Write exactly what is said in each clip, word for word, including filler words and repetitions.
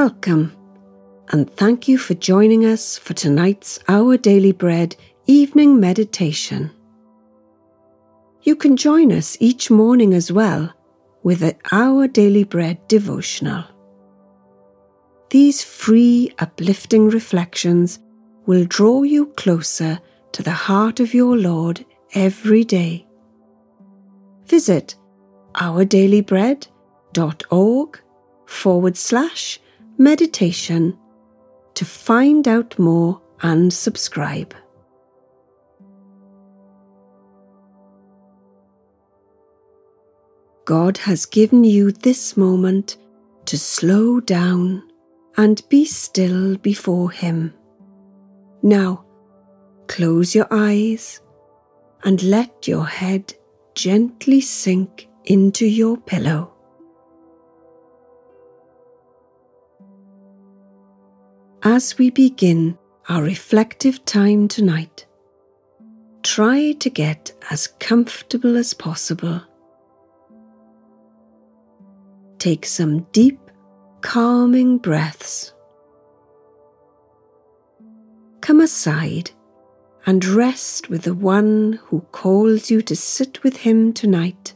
Welcome, and thank you for joining us for tonight's Our Daily Bread evening meditation. You can join us each morning as well with the Our Daily Bread devotional. These free, uplifting reflections will draw you closer to the heart of your Lord every day. Visit ourdailybread.org forward slash meditation to find out more and subscribe. God has given you this moment to slow down and be still before Him. Now, close your eyes and let your head gently sink into your pillow. As we begin our reflective time tonight, try to get as comfortable as possible. Take some deep, calming breaths. Come aside and rest with the one who calls you to sit with him tonight.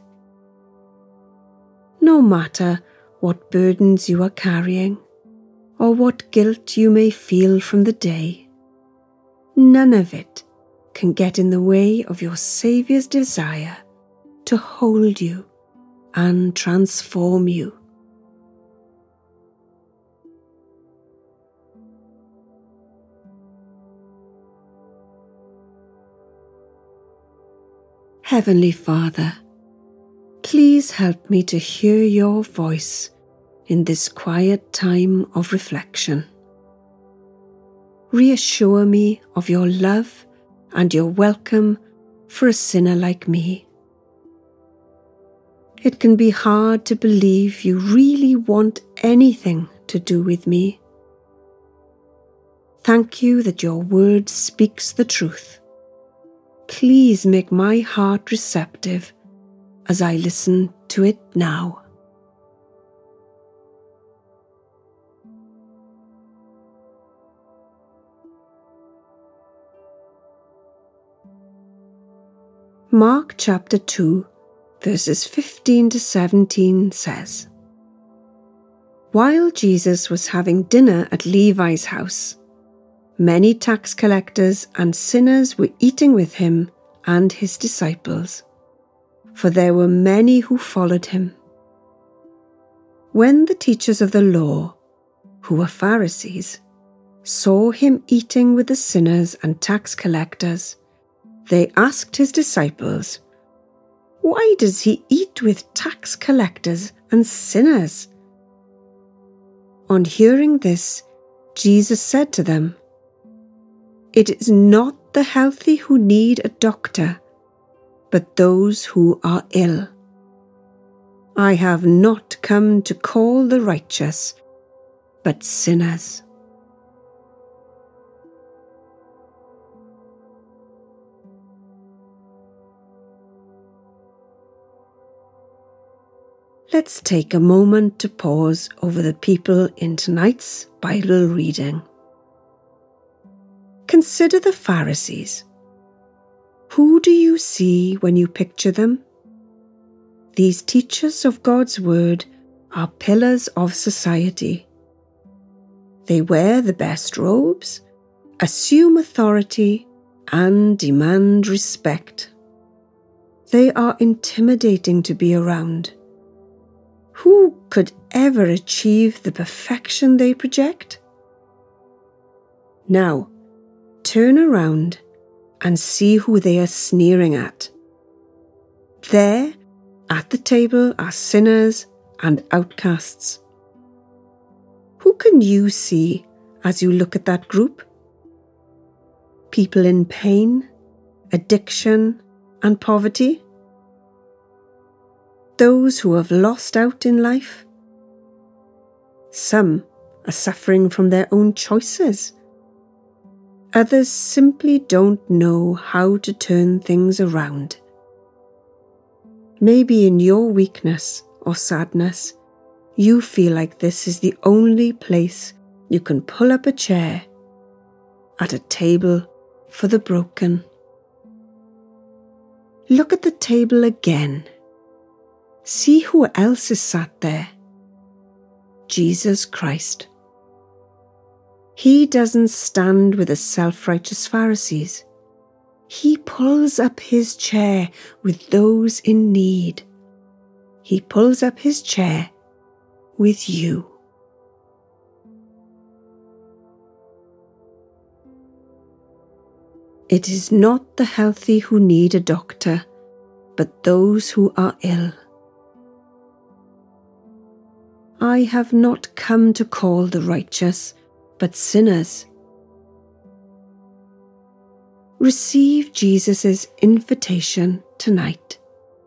No matter what burdens you are carrying, or what guilt you may feel from the day, none of it can get in the way of your Saviour's desire to hold you and transform you. Heavenly Father, please help me to hear your voice in this quiet time of reflection. Reassure me of your love and your welcome for a sinner like me. It can be hard to believe you really want anything to do with me. Thank you that your word speaks the truth. Please make my heart receptive as I listen to it now. Mark chapter two, verses fifteen to seventeen says, While Jesus was having dinner at Levi's house, many tax collectors and sinners were eating with him and his disciples, for there were many who followed him. When the teachers of the law, who were Pharisees, saw him eating with the sinners and tax collectors, they asked his disciples, Why does he eat with tax collectors and sinners? On hearing this, Jesus said to them, It is not the healthy who need a doctor, but those who are ill. I have not come to call the righteous, but sinners. Let's take a moment to pause over the people in tonight's Bible reading. Consider the Pharisees. Who do you see when you picture them? These teachers of God's word are pillars of society. They wear the best robes, assume authority, and demand respect. They are intimidating to be around. Who could ever achieve the perfection they project? Now, turn around and see who they are sneering at. There, at the table, are sinners and outcasts. Who can you see as you look at that group? People in pain, addiction, and poverty? Those who have lost out in life? Some are suffering from their own choices. Others simply don't know how to turn things around. Maybe in your weakness or sadness, you feel like this is the only place you can pull up a chair at a table for the broken. Look at the table again. See who else is sat there. Jesus Christ. He doesn't stand with the self-righteous Pharisees. He pulls up his chair with those in need. He pulls up his chair with you. It is not the healthy who need a doctor, but those who are ill. I have not come to call the righteous, but sinners. Receive Jesus' invitation tonight.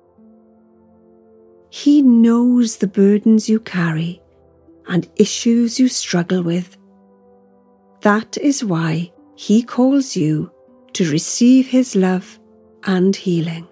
He knows the burdens you carry and issues you struggle with. That is why he calls you to receive his love and healing.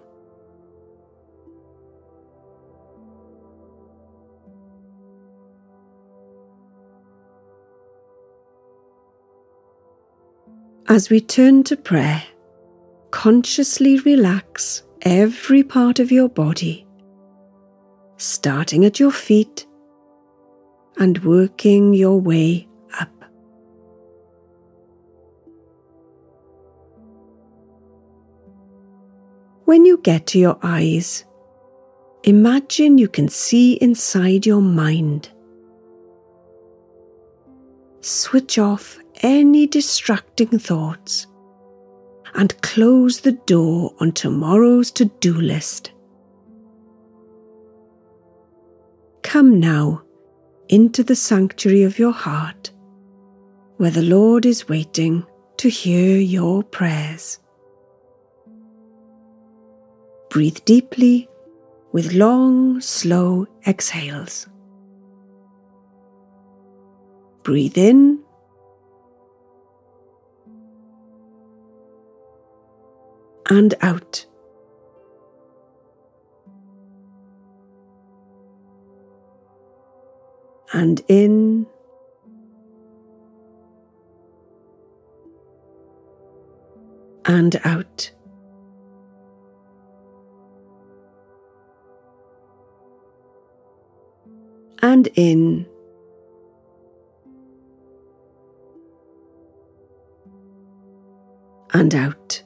As we turn to prayer, consciously relax every part of your body, starting at your feet and working your way up. When you get to your eyes, imagine you can see inside your mind. Switch off any distracting thoughts and close the door on tomorrow's to-do list. Come now into the sanctuary of your heart, where the Lord is waiting to hear your prayers. Breathe deeply with long, slow exhales. Breathe in and out. And in and out. And in and out.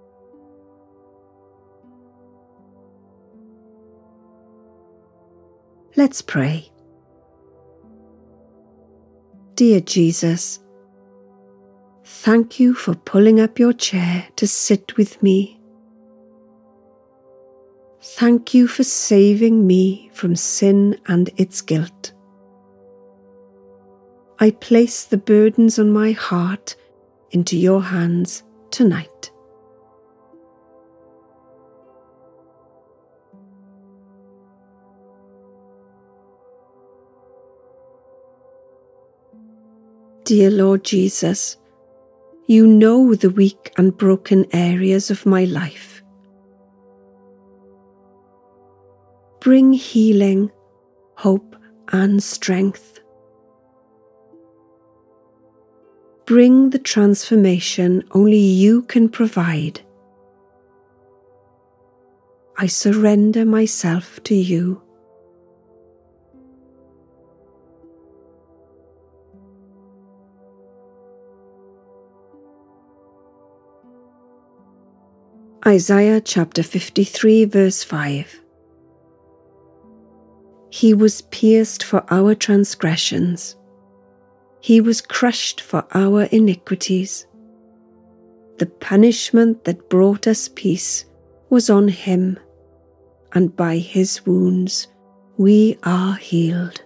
Let's pray. Dear Jesus, thank you for pulling up your chair to sit with me. Thank you for saving me from sin and its guilt. I place the burdens on my heart into your hands tonight. Dear Lord Jesus, you know the weak and broken areas of my life. Bring healing, hope, and strength. Bring the transformation only you can provide. I surrender myself to you. Isaiah chapter fifty-three verse five. He was pierced for our transgressions. He was crushed for our iniquities. The punishment that brought us peace was on him, and by his wounds we are healed.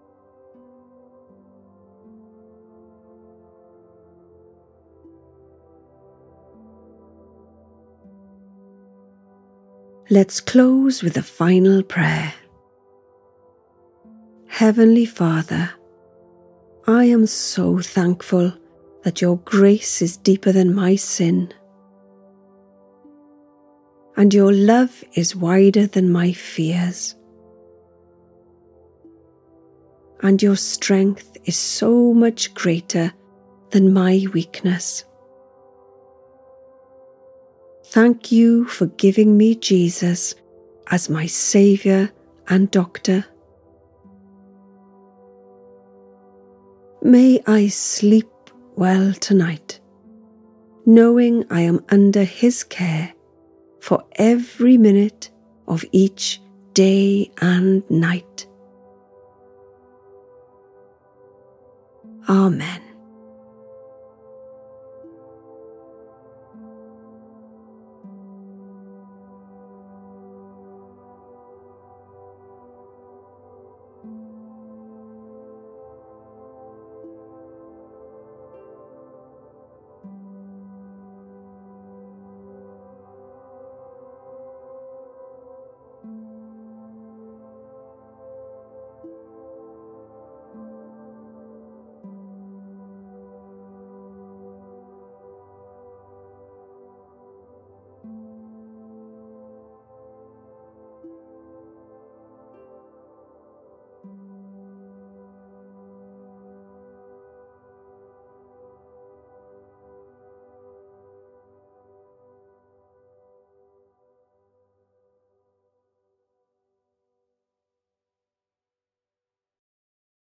Let's close with a final prayer. Heavenly Father, I am so thankful that your grace is deeper than my sin, and your love is wider than my fears. and your strength is so much greater than my weakness. Thank you for giving me Jesus as my Saviour and Doctor. May I sleep well tonight, knowing I am under His care for every minute of each day and night. Amen.